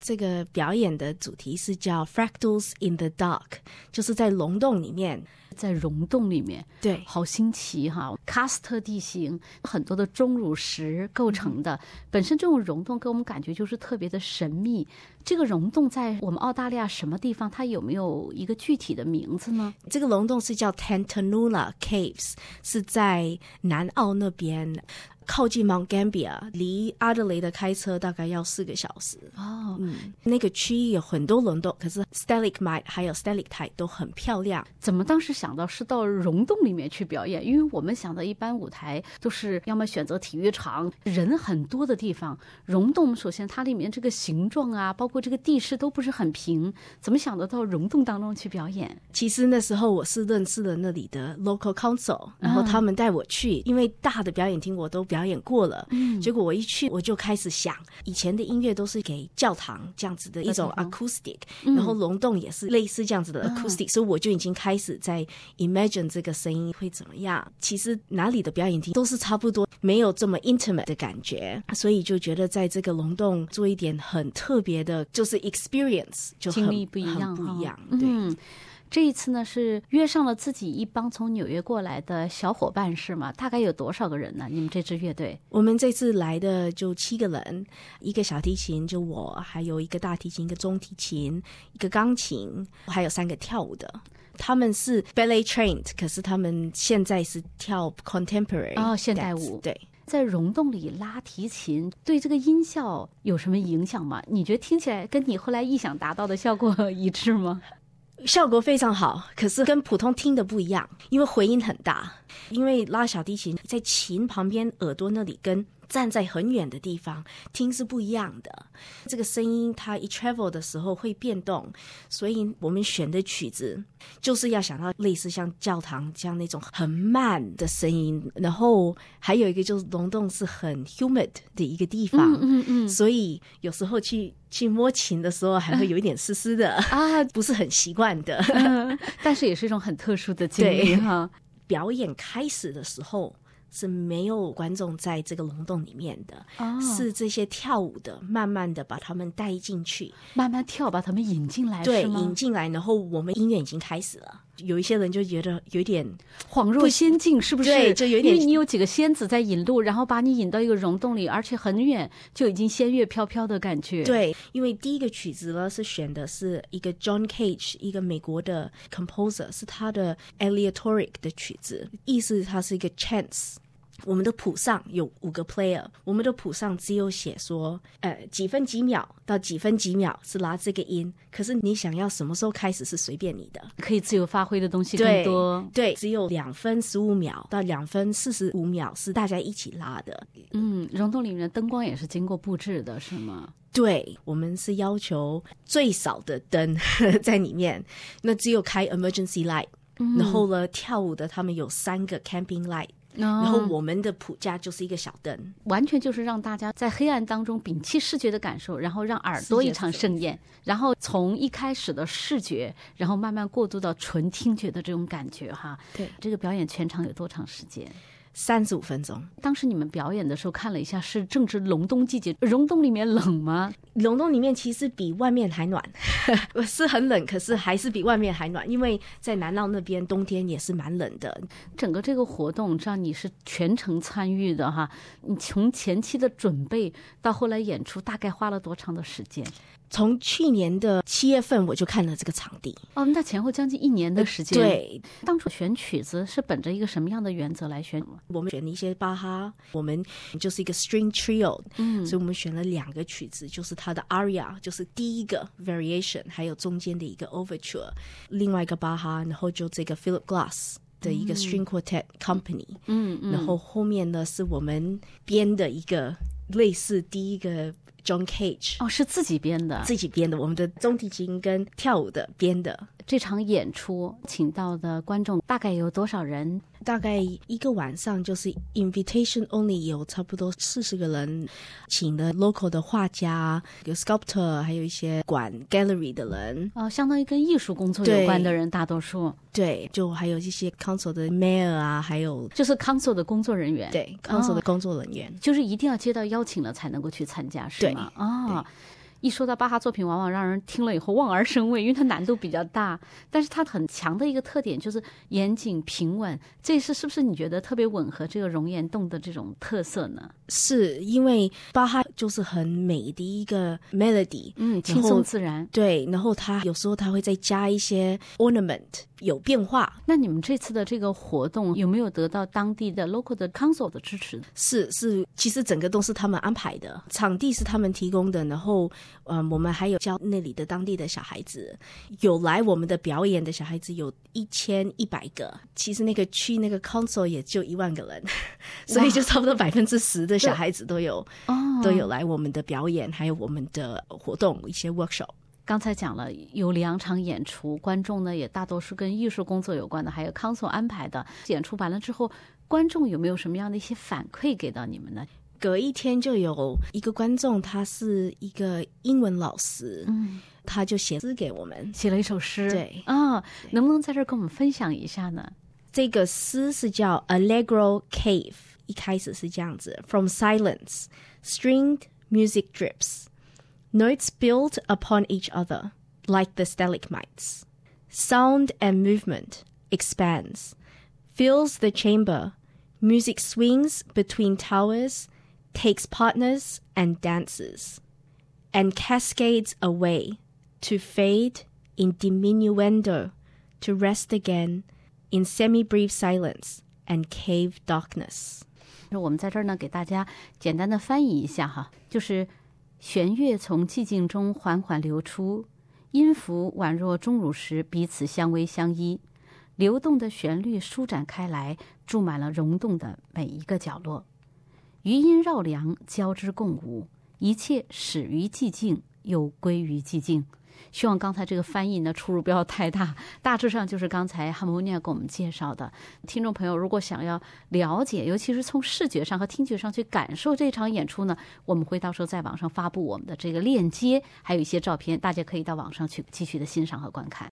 这个表演的主题是叫 Fractals in the Dark， 就是在溶洞里面。 在溶洞里面， 对， 好新奇哈！喀斯特地形很多的钟乳石构成的，本身这种溶洞给我们感觉就是特别的神秘。这个溶洞在我们澳大利亚什么地方？它有没有一个具体的名字呢？ 这个溶洞是叫 Tantanoola Caves， 是在南澳那边。靠近 Mount Gambier， 离阿德雷德开车大概要4个小时。那个区域有很多溶洞，可是 Stalagmite 还有 Stalactite 都很漂亮。 怎么当时想到是到溶洞里面去表演？因为我们想的一般舞台都是要么选择体育场，人很多的地方。溶洞首先它里面这个形状啊，包括这个地势都不是很平，怎么想得到溶洞当中去表演？ 其实那时候我是认识了那里的 local council， 然后他们带我去，因为大的表演厅我都表演过了，结果我一去我就开始想，以前的音乐都是给教堂这样子的一种 acoustic，然后溶洞也是类似这样子的 acoustic，所以我就已经开始在 imagine 这个声音会怎么样。其实哪里的表演厅都是差不多，没有这么 intimate 的感觉，所以就觉得在这个溶洞做一点很特别的，就是 experience 就很经历不一样， 很不一样。对。 这一次呢是约上了自己一帮从纽约过来的小伙伴是吗？大概有多少个人呢？你们这支乐队？ 我们这次来的就7个人，一个小提琴就我，还有一个大提琴，一个中提琴，一个钢琴，还有3个跳舞的。他们是 ballet trained， 可是他们现在是跳 contemporary 现代舞。 对。 在溶洞里拉提琴对这个音效有什么影响吗？你觉得听起来跟你后来臆想达到的效果一致吗？ 效果非常好，可是跟普通听的不一样，因为回音很大。因为拉小提琴在琴旁边耳朵那里跟站在很远的地方听是不一样的，这个声音它一 travel 的时候会变动，所以我们选的曲子就是要想到类似像教堂这样那种很慢的声音，然后还有一个就是溶洞是很 humid 的一个地方，所以有时候去摸琴的时候还会有一点湿湿的不是很习惯的， 但是也是一种很特殊的经历哈。 表演开始的时候是没有观众在这个溶洞里面的，是这些跳舞的慢慢的把他们带进去， 慢慢跳把他们引进来， 对， 是吗？ 引进来，然后我们音乐已经开始了。有一些人就觉得有点恍若仙境，是不是？ 对，就有点， 因为你有几个仙子在引路，然后把你引到一个溶洞里，而且很远，就已经仙乐飘飘的感觉。 对，因为第一个曲子呢是选的是一个 John Cage， 一个美国的 composer， 是他的 aleatoric 的曲子，意思它是一个 chance。我们的谱上有5个 player， 我们的谱上只有写说几分几秒到几分几秒是拉这个音，可是你想要什么时候开始是随便你的， 可以自由发挥的东西更多。 对，只有2分15秒到2分45秒是大家一起拉的。 溶洞里面的灯光也是经过布置的是吗？ 对，我们是要求最少的灯在里面，那只有开 emergency light，然后呢跳舞的他们有3个 camping light，然后我们的谱架就是一个小灯， 完全就是让大家在黑暗当中摒弃视觉的感受，然后让耳朵一场盛宴，然后从一开始的视觉，然后慢慢过渡到纯听觉的这种感觉哈。 对， 这个表演全场有多长时间 ？35分钟。 当时你们表演的时候看了一下，是正值隆冬季节，溶洞里面冷吗？ 溶洞里面其实比外面还暖是很冷，可是还是比外面还暖，因为在南澳那边冬天也是蛮冷的。 整个这个活动知道你是全程参与的哈，你从前期的准备到后来演出大概花了多长的时间？ 从去年的7月份我就看了这个场地。 那前后将近1年的时间。 对， 当初选曲子是本着一个什么样的原则来选？ 我们选了一些巴哈，我们就是一个 string trio，所以我们选了2个曲子，就是它的 aria， 就是第一个 variation， 还有中间的一个 overture， 另外一个巴哈，然后就这个 Philip Glass的一个 string quartet company，然后后面呢是我们编的一个类似第一个John Cage， 是自己编的， 我们的中提琴跟跳舞的编的。 这场演出请到的观众大概有多少人？ 大概一个晚上就是 invitation only 有差不多40个人，请了 local 的画家，有 sculptor， 还有一些管 gallery 的人， 相当于跟艺术工作有关的人，大多数。 对，就还有一些 council 的 mayor 啊，还有就是 council 的工作人员。 对，council 的工作人员， 就是一定要接到邀请了才能够去参加，是吗？ 一说到巴哈作品，往往让人听了以后望而生畏，因为它难度比较大。但是它很强的一个特点就是严谨平稳，这是不是你觉得特别吻合这个熔岩洞的这种特色呢？ 是因为巴哈就是很美的一个 melody， 轻松自然。 对，然后他有时候他会再加一些 ornament， 有变化。 那你们这次的这个活动有没有得到当地的 local 的 council 的支持？ 是，其实整个都是他们安排的，场地是他们提供的，然后我们还有教那里的当地的小孩子，有来我们的表演的小孩子有1100个，其实那个区那个 council 也就1万个人，所以就差不多10%的小孩子都有来我们的表演，还有我们的活动一些 workshop。 刚才讲了有2场演出，观众呢也大多是跟艺术工作有关的，还有council安排的。演出完了之后，观众有没有什么样的一些反馈给到你们呢？ 隔一天就有一个观众，他是一个英文老师，他就写诗给我们， 写了一首诗。 对能不能在这儿跟我们分享一下呢？ 这个诗是叫 Allegro Cave， 一开始是这样子 ：From silence, stringed music drips, notes build upon each other like the stalagmites. Sound and movement expands, fills the chamber. Music swings between towers.Takes partners and dances, and cascades away to fade in diminuendo, to rest again in semi-brief silence and cave darkness. 我们在这儿呢，给大家简单的翻译一下哈，就是弦乐从寂静中缓缓流出，音符宛若钟乳石，彼此相偎相依，流动的旋律舒展开来，注满了溶洞的每一个角落。余音绕梁，交织共舞，一切始于寂静，又归于寂静。希望刚才这个翻译呢出入不要太大，大致上就是刚才 Harmonia 给我们介绍的。听众朋友如果想要了解，尤其是从视觉上和听觉上去感受这场演出呢，我们会到时候在网上发布我们的这个链接，还有一些照片，大家可以到网上去继续的欣赏和观看。